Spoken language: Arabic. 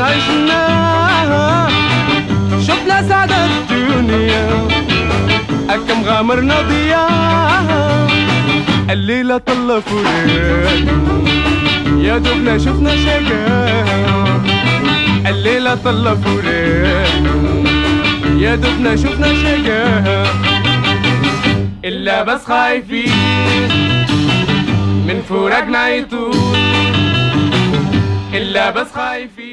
عشناها شفنا سعادة الدنيا أكم غامرنا ضياها الليلة طلة فراق يا دوبنا شفنا شقاها الليلة طلة فراق يا دوبنا شفنا شقاها إلا بس خايفين من فراقنا يطول إلا بس خايفين